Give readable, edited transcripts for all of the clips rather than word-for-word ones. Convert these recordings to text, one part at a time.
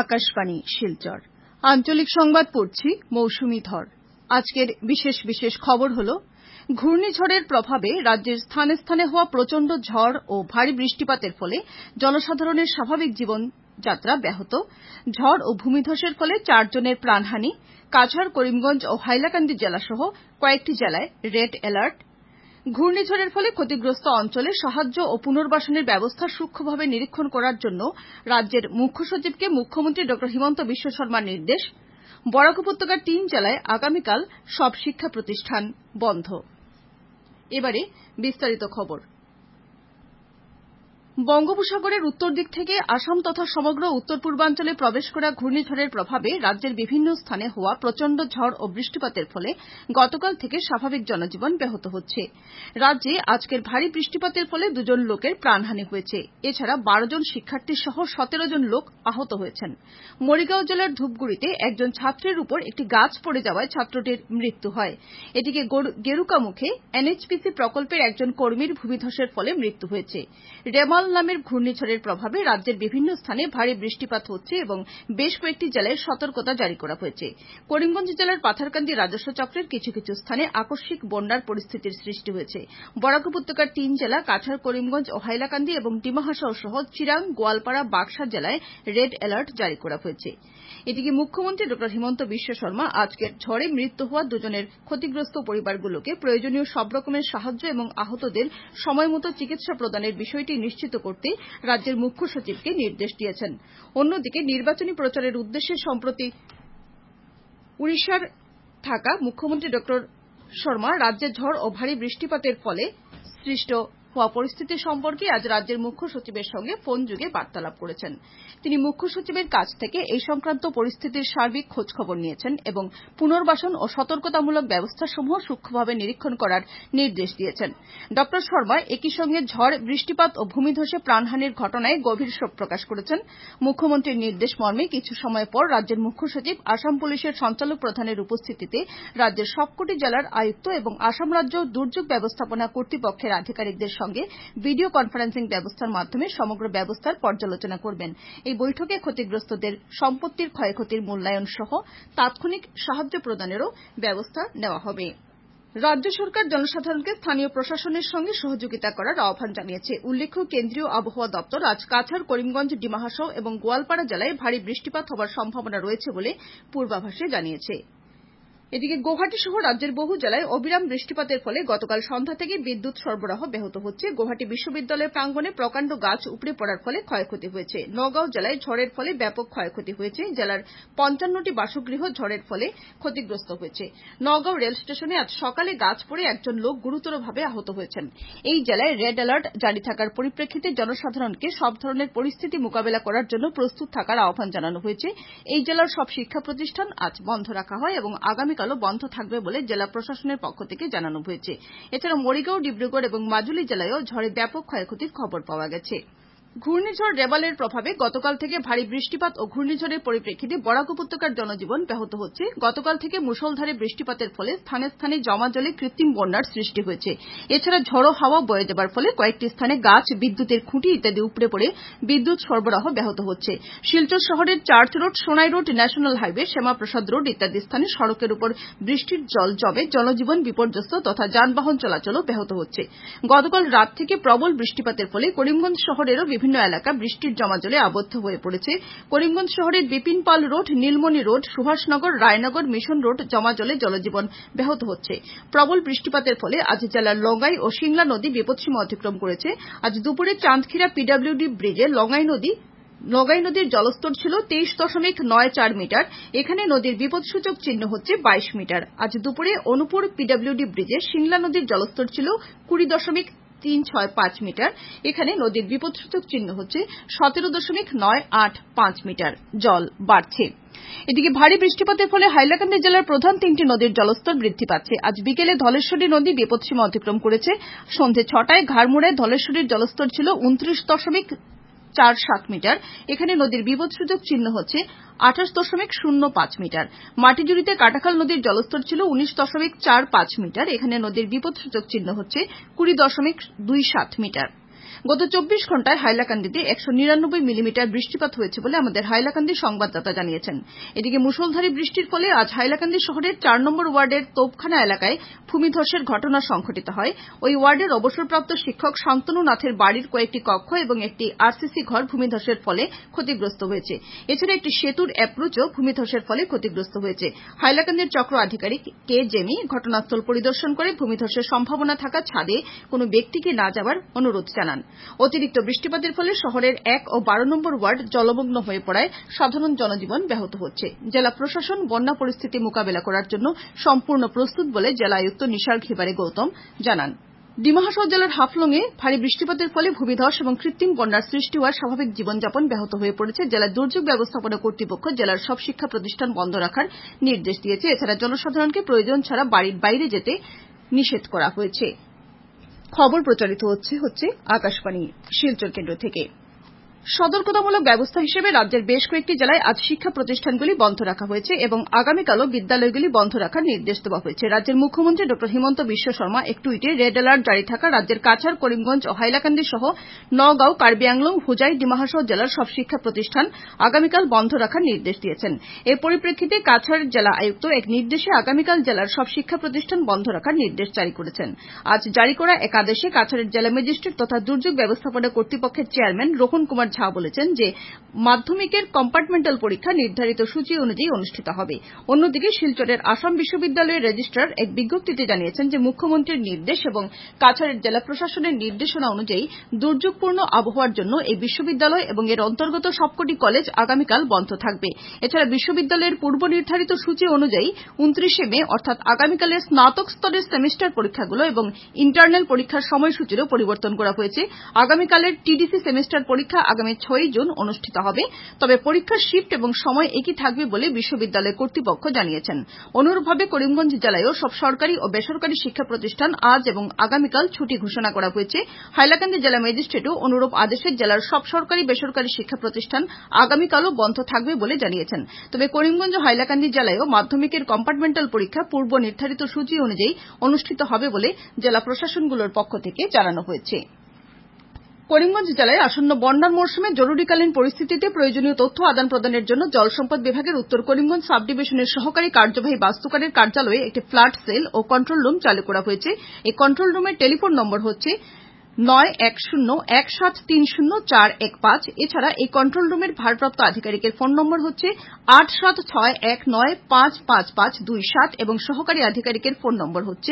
আকাশবাণী শিলচর আঞ্চলিক সংবাদ পড়ছি মৌসুমী ধর। আজকের বিশেষ খবর হলো ঘূর্ণিঝড়ের প্রভাবে রাজ্যের স্থানে স্থানে হওয়া প্রচণ্ড ঝড় ও ভারী বৃষ্টিপাতের ফলে জনসাধারণের স্বাভাবিক জীবনযাত্রা ব্যাহত, ঝড় ও ভূমিধসের ফলে 4 জনের প্রাণহানি, কাছাড়, করিমগঞ্জ ও হাইলাকান্দি জেলাসহ কয়েকটি জেলায় রেড অ্যালার্ট। ঘূর্ণিঝড়ের ফলে ক্ষতিগ্রস্ত অঞ্চলে সাহায্য ও পুনর্বাসনের ব্যবস্থা সূক্ষ্মভাবে নিরীক্ষণ করার জন্য রাজ্যের মুখ্য সচিবকে মুখ্যমন্ত্রী ড হিমন্ত বিশ্ব শর্মার নির্দেশ। বরাক উপত্যকার 3 জেলায় আগামীকাল সব শিক্ষা প্রতিষ্ঠান বন্ধ। এবারে বিস্তারিত খবর। বঙ্গোপসাগরের উত্তর দিক থেকে আসাম তথা সমগ্র উত্তর পূর্বাঞ্চলে প্রবেশ করা ঘূর্ণিঝড়ের প্রভাবে রাজ্যের বিভিন্ন স্থানে হওয়া প্রচণ্ড ঝড় ও বৃষ্টিপাতের ফলে গতকাল থেকে স্বাভাবিক জনজীবন ব্যাহত হচ্ছে। রাজ্যে আজকের ভারী বৃষ্টিপাতের ফলে 2 জন লোকের প্রাণহানি হয়েছে। এছাড়া 12 জন শিক্ষার্থী সহ 17 জন লোক আহত হয়েছেন। মরিগাঁও জেলার ধূপগুড়িতে একজন ছাত্রের উপর একটি গাছ পড়ে যাওয়ায় ছাত্রটির মৃত্যু হয়। এদিকে গেরুকামুখে এনএইচপিসি প্রকল্পের একজন কর্মীর ভূমিধসের ফলে মৃত্যু হয়েছে। রেমাল নামের ঘূর্ণিঝড়ের প্রভাবে রাজ্যের বিভিন্ন স্থানে ভারী বৃষ্টিপাত হচ্ছে এবং বেশ কয়েকটি জেলায় সতর্কতা জারি করা হয়েছে। করিমগঞ্জ জেলার পাথারকান্দি রাজস্ব চক্রের কিছু স্থানে আকস্মিক বন্যার পরিস্থিতির সৃষ্টি হয়েছে। বরাক উপত্যকার 3 জেলা কাছাড়, করিমগঞ্জ ও হাইলাকান্দি এবং ডিমা হাসাও সহ চিরাং, গোয়ালপাড়া, বাক্সা জেলায় রেড অ্যালার্ট জারি করা হয়েছে। এদিকে মুখ্যমন্ত্রী ড হিমন্ত বিশ্ব শর্মা আজকের ঝড়ে মৃত্যু হওয়া 2 জনের ক্ষতিগ্রস্ত পরিবারগুলোকে প্রয়োজনীয় সব রকমের সাহায্য এবং আহতদের সময়মতো চিকিৎসা প্রদানের বিষয়টি নিশ্চিত করতে রাজ্যের মুখ্য সচিবকে নির্দেশ দিয়েছেন। অন্যদিকে নির্বাচনী প্রচারের উদ্দেশ্যে সম্প্রতি উড়িষ্যার থাকা মুখ্যমন্ত্রী ড শর্মা রাজ্যে ঝড় ও ভারী বৃষ্টিপাতের ফলে সৃষ্ট হওয়া পরিস্থিতি সম্পর্কে আজ রাজ্যের মুখ্য সচিবের সঙ্গে ফোনযোগে বার্তালাপ করেছেন। তিনি মুখ্য সচিবের কাছ থেকে এই সংক্রান্ত পরিস্থিতির সার্বিক খোঁজখবর নিয়েছেন এবং পুনর্বাসন ও সতর্কতামূলক ব্যবস্থাসমূহ সূক্ষ্মভাবে নিরীক্ষণ করার নির্দেশ দিয়েছেন। ড শর্মা একই সঙ্গে ঝড়, বৃষ্টিপাত ও ভূমিধসে প্রাণহানির ঘটনায় গভীর শোক প্রকাশ করেছেন। মুখ্যমন্ত্রীর নির্দেশ মর্মে কিছু সময় পর রাজ্যের মুখ্য সচিব আসাম পুলিশের সঞ্চালক প্রধানের উপস্থিতিতে রাজ্যের সবকটি জেলার আয়ুক্ত এবং আসাম রাজ্য দুর্যোগ ব্যবস্থাপনা কর্তৃপক্ষের আধিকারিকদের সঙ্গে ভিডিও কনফারেন্সিং ব্যবস্থার মাধ্যমে সমগ্র ব্যবস্থার পর্যালোচনা করবেন। এই বৈঠকে ক্ষতিগ্রস্তদের সম্পত্তির ক্ষয়ক্ষতির মূল্যায়ন সহ তাৎক্ষণিক সাহায্য প্রদানেরও ব্যবস্থা নেওয়া হবে। রাজ্য সরকার জনসাধারণকে স্থানীয় প্রশাসনের সঙ্গে সহযোগিতা করার আহ্বান জানিয়েছে। উল্লেখ্য, কেন্দ্রীয় আবহাওয়া দপ্তর আজ কাছাড়, করিমগঞ্জ, ডিমা হাসাও এবং গোয়ালপাড়া জেলায় ভারী বৃষ্টিপাত হওয়ার সম্ভাবনা রয়েছে বলে পূর্বাভাসে জানিয়েছে। এদিকে গৌহাটি সহ রাজ্যের বহু জেলায় অবিরাম বৃষ্টিপাতের ফলে গতকাল সন্ধ্যা থেকে বিদ্যুৎ সরবরাহ ব্যাহত হচ্ছে। গৌহাটি বিশ্ববিদ্যালয়ের প্রাঙ্গণে প্রকাণ্ড গাছ উপড়ে পড়ার ফলে ক্ষয়ক্ষতি হয়েছে। নওগাঁও জেলায় ঝড়ের ফলে ব্যাপক ক্ষয়ক্ষতি হয়েছে। জেলার 55টি বাসগৃহ ঝড়ের ফলে ক্ষতিগ্রস্ত হয়েছে। নওগাঁও রেল স্টেশনে আজ সকালে গাছ পড়ে একজন লোক গুরুতরভাবে আহত হয়েছেন। এই জেলায় রেড অ্যালার্ট জারি থাকার পরিপ্রেক্ষিতে জনসাধারণকে সব ধরনের পরিস্থিতি মোকাবেলা করার জন্য প্রস্তুত থাকার আহ্বান জানানো হয়েছে। এই জেলার সব শিক্ষা প্রতিষ্ঠান আজ বন্ধ রাখা হয় এবং আগামীকালও বন্ধ থাকবে বলে জেলা প্রশাসনের পক্ষ থেকে জানানো হয়েছে। এছাড়া মরিগাঁও, ডিব্রুগড় এবং মাজুলী জেলায়ও ঝড়ে ব্যাপক ক্ষয়ক্ষতির খবর পাওয়া গেছে। ঘূর্ণিঝড় রেমালের প্রভাবে গতকাল থেকে ভারী বৃষ্টিপাত ও ঘূর্ণিঝড়ের পরিপ্রেক্ষিতে বরাক উপত্যকার জনজীবন ব্যাহত হচ্ছে। গতকাল থেকে মুষলধারে বৃষ্টিপাতের ফলে স্থানে স্থানে জমা জলে কৃত্রিম বন্যার সৃষ্টি হয়েছে। এছাড়া ঝড়ো হাওয়া বয়ে যাবার ফলে কয়েকটি স্থানে গাছ, বিদ্যুতের খুঁটি ইত্যাদি উপড়ে পড়ে বিদ্যুৎ সরবরাহ ব্যাহত হচ্ছে। শিলচর শহরের church road, Sonai road, national highway, Shyamaprasad road ইত্যাদি স্থানে সড়কের উপর বৃষ্টির জল জমে জনজীবন বিপর্যস্ত তথা যানবাহন চলাচলও ব্যাহত হচ্ছে। গতকাল রাত থেকে প্রবল বৃষ্টিপাতের ফলে করিমগঞ্জ শহরেরও বিভিন্ন এলাকা বৃষ্টির জমাজলে আবদ্ধ হয়ে পড়েছে। করিমগঞ্জ শহরের Bipin Pal road, Nilmoni road, Subhashnagar, Raynagar, mission road জমাজলে জনজীবন ব্যাহত হচ্ছে। প্রবল বৃষ্টিপাতের ফলে আজ জেলার লঙ্গাই ও সিংলা নদী বিপদসীমা অতিক্রম করেছে। আজ দুপুরে চাঁদখিরা পিডব্লিউডি ব্রিজে লঙ্গাই নদীর জলস্তর ছিল 23.94 মিটার। এখানে নদীর বিপদসূচক চিহ্ন হচ্ছে 22 মিটার। আজ দুপুরে অনুপুর পিডব্লিউডি ব্রিজে সিংলা নদীর জলস্তর ছিল 20.365 মিটার। এখানে নদীর বিপদসূচক চিহ্ন হচ্ছে 17.985 মিটার। জল বাড়ছে। এদিকে ভারী বৃষ্টিপাতের ফলে হাইলাকান্দি জেলার প্রধান 3টি নদীর জলস্তর বৃদ্ধি পাচ্ছে। আজ বিকেলে ধলেশ্বরী নদী বিপদসীমা অতিক্রম করেছে। সন্ধে 6টায় ঘাড়মুড়ায় ধলেশ্বরীর জলস্তর ছিল 29.47 মিটার। এখানে নদীর বিপদসূচক চিহ্ন হচ্ছে 28.05 মিটার। মাটিজুড়িতে কাটাখাল নদীর জলস্তর ছিল 19.45 মিটার। এখানে নদীর বিপদসূচক চিহ্ন হচ্ছে 20.27 মিটার। গত 24 ঘণ্টায় হাইলাকান্দিতে 199 মিলিমিটার বৃষ্টিপাত হয়েছে বলে আমাদের হাইলাকান্দি সংবাদদাতা জানিয়েছেন। এদিকে মুষলধারী বৃষ্টির ফলে আজ হাইলাকান্দি শহরের 4 নম্বর ওয়ার্ডের তোপখানা এলাকায় ভূমিধসের ঘটনা সংঘটিত হয়। ওই ওয়ার্ডের অবসরপ্রাপ্ত শিক্ষক শান্তনু নাথের বাড়ির কয়েকটি কক্ষ এবং একটি আরসিসি ঘর ভূমিধসের ফলে ক্ষতিগ্রস্ত হয়েছে। এছাড়া একটি সেতুর অ্যাপ্রোচও ভূমিধসের ফলে ক্ষতিগ্রস্ত হয়েছে। হাইলাকান্দির চক্র আধিকারিক কে জেমি ঘটনাস্থল পরিদর্শন করে ভূমিধসের সম্ভাবনা থাকা ছাদে কোনো ব্যক্তিকে না যাওয়ার অনুরোধ জানান। অতিরিক্ত বৃষ্টিপাতের ফলে শহরের 1 ও 12 নম্বর ওয়ার্ড জলমগ্ন হয়ে পড়ায় সাধারণ জনজীবন ব্যাহত হচ্ছে। জেলা প্রশাসন বন্যা পরিস্থিতি মোকাবেলা করার জন্য সম্পূর্ণ প্রস্তুত বলে জেলা আয়ুক্ত নিসার ঘিবারে গৌতম জানান। ডিমা হাসাও জেলার হাফলংয়ে ভারী বৃষ্টিপাতের ফলে ভূমিধস এবং কৃত্রিম বন্যার সৃষ্টি হওয়ার স্বাভাবিক জীবনযাপন ব্যাহত হয়ে পড়েছে। জেলার দুর্যোগ ব্যবস্থাপনা কর্তৃপক্ষ জেলার সব শিক্ষা প্রতিষ্ঠান বন্ধ রাখার নির্দেশ দিয়েছে। এছাড়া জনসাধারণকে প্রয়োজন ছাড়া বাড়ির বাইরে যেতে নিষেধ করা হয়েছে। খবর প্রচারিত হচ্ছে আকাশবাণী শিলচর কেন্দ্র থেকে। সতর্কতামূলক ব্যবস্থা হিসেবে রাজ্যের বেশ কয়েকটি জেলায় আজ শিক্ষা প্রতিষ্ঠানগুলি বন্ধ রাখা হয়েছে এবং আগামীকালও বিদ্যালয়গুলি বন্ধ রাখার নির্দেশ দেওয়া হয়েছে। রাজ্যের মুখ্যমন্ত্রী ড হিমন্ত বিশ্ব শর্মা এক টুইটে রেড অ্যালার্ট জারি থাকা রাজ্যের কাছাড়, করিমগঞ্জ ও হাইলাকান্দি সহ নওগাঁও, কার্বি আংলং, হুজাই, ডিমা হাসাও জেলার সব শিক্ষা প্রতিষ্ঠান আগামীকাল বন্ধ রাখার নির্দেশ দিয়েছেন। এর পরিপ্রেক্ষিতে কাছাড় জেলা আয়ুক্ত এক নির্দেশে আগামীকাল জেলার সব শিক্ষা প্রতিষ্ঠান বন্ধ রাখার নির্দেশ জারি করেছেন। আজ জারি করা এক আদেশে কাছাড়ের জেলা ম্যাজিস্ট্রেট তথা দুর্যোগ ব্যবস্থাপনা কর্তৃপক্ষের চেয়ারম্যান রোহন কুমার ঝা বলেছেন যে মাধ্যমিকের কম্পার্টমেন্টাল পরীক্ষা নির্ধারিত সূচি অনুযায়ী অনুষ্ঠিত হবে। অন্যদিকে শিলচরের আসাম বিশ্ববিদ্যালয়ের রেজিস্ট্রার এক বিজ্ঞপ্তিতে জানিয়েছেন যে মুখ্যমন্ত্রীর নির্দেশ এবং কাছাড়ের জেলা প্রশাসনের নির্দেশনা অনুযায়ী দুর্যোগপূর্ণ আবহাওয়ার জন্য এই বিশ্ববিদ্যালয় এবং এর অন্তর্গত সবকটি কলেজ আগামীকাল বন্ধ থাকবে। এছাড়া বিশ্ববিদ্যালয়ের পূর্ব নির্ধারিত সূচি অনুযায়ী 29 মে অর্থাৎ আগামীকালের স্নাতক স্তরের সেমিস্টার পরীক্ষাগুলো এবং ইন্টারনাল পরীক্ষার সময়সূচিরও পরিবর্তন করা হয়েছে। আগামীকালের টিডিসি সেমিস্টার পরীক্ষা আগামী 6 জুন অনুষ্ঠিত হবে। তবে পরীক্ষার শিফট এবং সময় একই থাকবে বলে বিশ্ববিদ্যালয় কর্তৃপক্ষ জানিয়েছেন। অনুরূপভাবে করিমগঞ্জ জেলায়ও সব সরকারি ও বেসরকারি শিক্ষা প্রতিষ্ঠান আজ এবং আগামীকাল ছুটি ঘোষণা করা হয়েছে। হাইলাকান্দি জেলা ম্যাজিস্ট্রেটও অনুরূপ আদেশে জেলার সব সরকারি বেসরকারি শিক্ষা প্রতিষ্ঠান আগামীকালও বন্ধ থাকবে বলে জানিয়েছেন। তবে করিমগঞ্জ ও হাইলাকান্দি জেলায়ও মাধ্যমিকের কম্পার্টমেন্টাল পরীক্ষা পূর্ব নির্ধারিত সূচি অনুযায়ী অনুষ্ঠিত হবে বলে জেলা প্রশাসনগুলোর পক্ষ থেকে জানানো হয়েছে। করিমগঞ্জ জেলায় আসন্ন বন্যার মরশুমে জরুরিকালীন পরিস্থিতিতে প্রয়োজনীয় তথ্য আদান প্রদানের জন্য জল সম্পদ বিভাগের উত্তর করিমগঞ্জ সাব ডিভিশনের সহকারী কার্যবাহী বাস্তুকারের কার্যালয়ে একটি ফ্ল্যাট সেল ও কন্ট্রোল রুম চালু করা হয়েছে। এই কন্ট্রোল রুমের টেলিফোন নম্বর হচ্ছে 9101730415। এছাড়া এই কন্ট্রোল রুমের ভারপ্রাপ্ত আধিকারিকের ফোন নম্বর হচ্ছে 8761955527 এবং সহকারী আধিকারিকের ফোন নম্বর হচ্ছে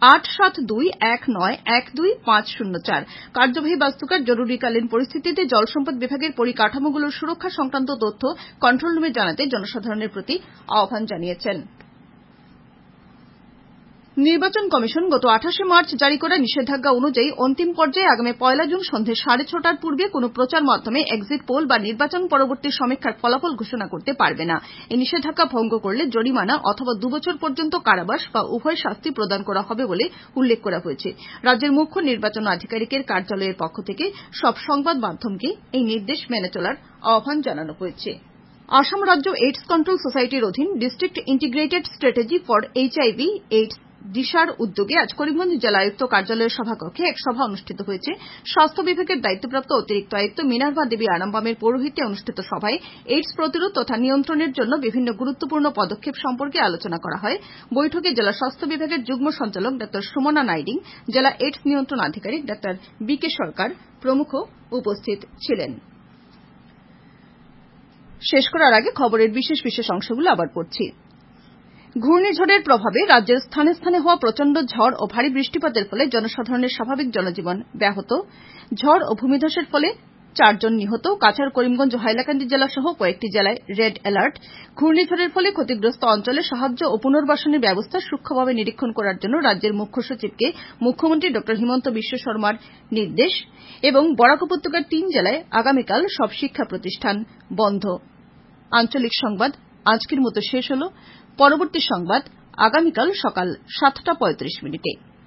8721912504। কার্যবাহী বাস্তুকার জরুরিকালীন পরিস্থিতিতে জল সম্পদ বিভাগের পরিকাঠামোগুলোর সুরক্ষা সংক্রান্ত তথ্য কন্ট্রোল রুমে জানাতে জনসাধারণের প্রতি আহ্বান জানিয়েছেন। নির্বাচন কমিশন গত 28 মার্চ জারি করা নিষেধাজ্ঞা অনুযায়ী অন্তিম পর্যায়ে আগামী 1 জুন সন্ধে 6:30টার পূর্বে কোনো প্রচার মাধ্যমে এক্সিট পোল বা নির্বাচন পরবর্তী সমীক্ষার ফলাফল ঘোষণা করতে পারবে না। এই নিষেধাজ্ঞা ভঙ্গ করলে জরিমানা অথবা 2 বছর পর্যন্ত কারাবাস বা উভয় শাস্তি প্রদান করা হবে বলে উল্লেখ করা হয়েছে। রাজ্যের মুখ্য নির্বাচন আধিকারিকের কার্যালয়ের পক্ষ থেকে সব সংবাদ মাধ্যমকে এই নির্দেশ মেনে চলার আহ্বান জানানো হয়েছে। আসাম রাজ্য এইডস কন্ট্রোল সোসাইটির অধীন district integrated strategy for HIV/AIDS দিশার উদ্যোগে আজ করিমগঞ্জ জেলা আয়ুক্ত কার্যালয়ের সভাকক্ষে এক সভা অনুষ্ঠিত হয়েছে। স্বাস্থ্য বিভাগের দায়িত্বপ্রাপ্ত অতিরিক্ত আয়ুক্ত মিনার্ভা দেবী আরামবামের পৌরোহিত্যে অনুষ্ঠিত সভায় এইডস প্রতিরোধ তথা নিয়ন্ত্রণের জন্য বিভিন্ন গুরুত্বপূর্ণ পদক্ষেপ সম্পর্কে আলোচনা করা হয়। বৈঠকে জেলা স্বাস্থ্য বিভাগের যুগ্ম সঞ্চালক ডা সুমনা নাইডিং, জেলা এইডস নিয়ন্ত্রণ আধিকারিক ডা বিকে সরকার প্রমুখ উপস্থিত ছিলেন। শেষ করার আগে খবরের বিশেষ বিশেষ অংশগুলো আবার পড়ছি। ঘূর্ণিঝড়ের প্রভাবে রাজ্যের স্থানে স্থানে হওয়া প্রচন্ড ঝড় ও ভারী বৃষ্টিপাতের ফলে জনসাধারণের স্বাভাবিক জনজীবন ব্যাহত। ঝড় ও ভূমিধসের ফলে 4 জন নিহত। কাছাড়, করিমগঞ্জ ও হাইলাকান্দি জেলা সহ কয়েকটি জেলায় রেড অ্যালার্ট। ঘূর্ণিঝড়ের ফলে ক্ষতিগ্রস্ত অঞ্চলে সাহায্য ও পুনর্বাসনের ব্যবস্থা সূক্ষ্মভাবে নিরীক্ষণ করার জন্য রাজ্যের মুখ্য সচিবকে মুখ্যমন্ত্রী ড হিমন্ত বিশ্ব শর্মার নির্দেশ। এবং বরাক উপত্যকার 3 জেলায় আগামীকাল সব শিক্ষা প্রতিষ্ঠান বন্ধ। আঞ্চলিক সংবাদ আজকের মতো শেষ হলো। পরবর্তী সংবাদ আগামীকাল সকাল 7:35 মিনিটে।